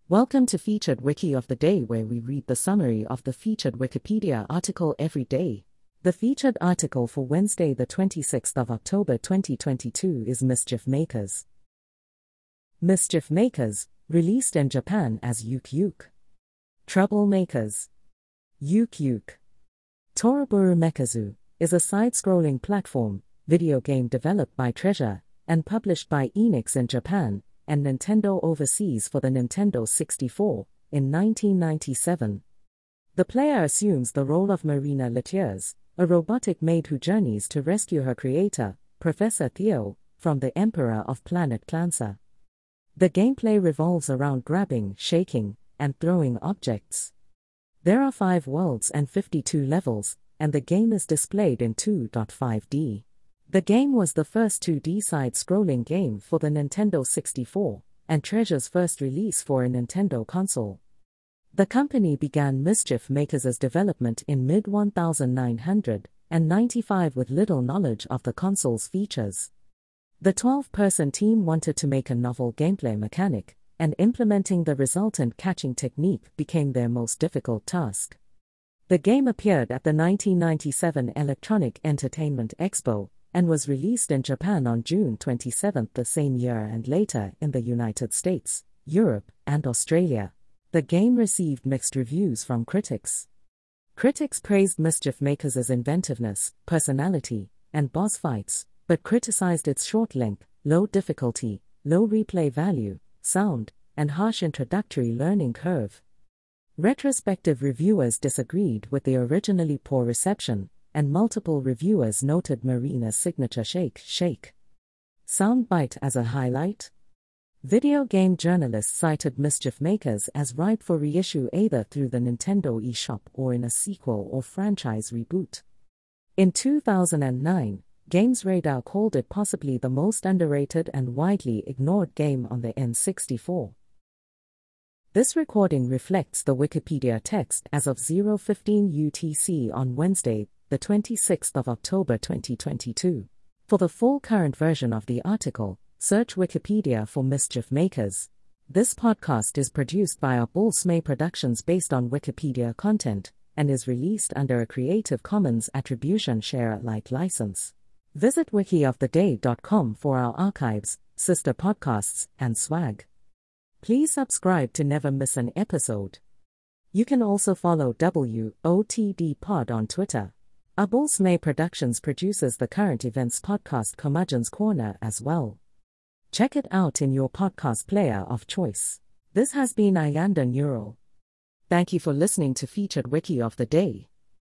Welcome to Featured Wiki of the Day, where we read the summary of the featured Wikipedia article every day. The featured article for Wednesday, the 26th of October 2022 is Mischief Makers. Mischief Makers, released in Japan as Yuke Yuke. Troublemakers. Yuke Yuke. Toroburu Mekazu is a side-scrolling platform video game developed by Treasure and published by Enix in Japan and Nintendo overseas for the Nintendo 64 in 1997. The player assumes the role of Marina Letiers, a robotic maid who journeys to rescue her creator, Professor Theo, from the Emperor of Planet Clansa. The gameplay revolves around grabbing, shaking, and throwing objects. There are 5 worlds and 52 levels, and the game is displayed in 2.5D. The game was the first 2D side-scrolling game for the Nintendo 64, and Treasure's first release for a Nintendo console. The company began Mischief Makers' development in mid-1995 with little knowledge of the console's features. The 12-person team wanted to make a novel gameplay mechanic, and implementing the resultant catching technique became their most difficult task. The game appeared at the 1997 Electronic Entertainment Expo, and was released in Japan on June 27 the same year and later in the United States, Europe, and Australia. The game received mixed reviews from critics. Critics praised Mischief Makers' inventiveness, personality, and boss fights, but criticized its short length, low difficulty, low replay value, sound, and harsh introductory learning curve. Retrospective reviewers disagreed with the originally poor reception, and multiple reviewers noted Marina's signature shake soundbite as a highlight. Video game journalists cited Mischief Makers as ripe for reissue either through the Nintendo eShop or in a sequel or franchise reboot. In 2009, GamesRadar called it possibly the most underrated and widely ignored game on the N64. This recording reflects the Wikipedia text as of 0:15 UTC on Wednesday, the 26th of October 2022. For the full current version of the article, search Wikipedia for Mischief Makers. This podcast is produced by Abulsmay Productions based on Wikipedia content, and is released under a Creative Commons Attribution Share Alike license. Visit wikioftheday.com for our archives, sister podcasts, and swag. Please subscribe to never miss an episode. You can also follow WOTD Pod on Twitter. Abulsmay Productions produces the current events podcast Curmudgeon's Corner as well. Check it out in your podcast player of choice. This has been Ayanda Neural. Thank you for listening to Featured Wiki of the Day.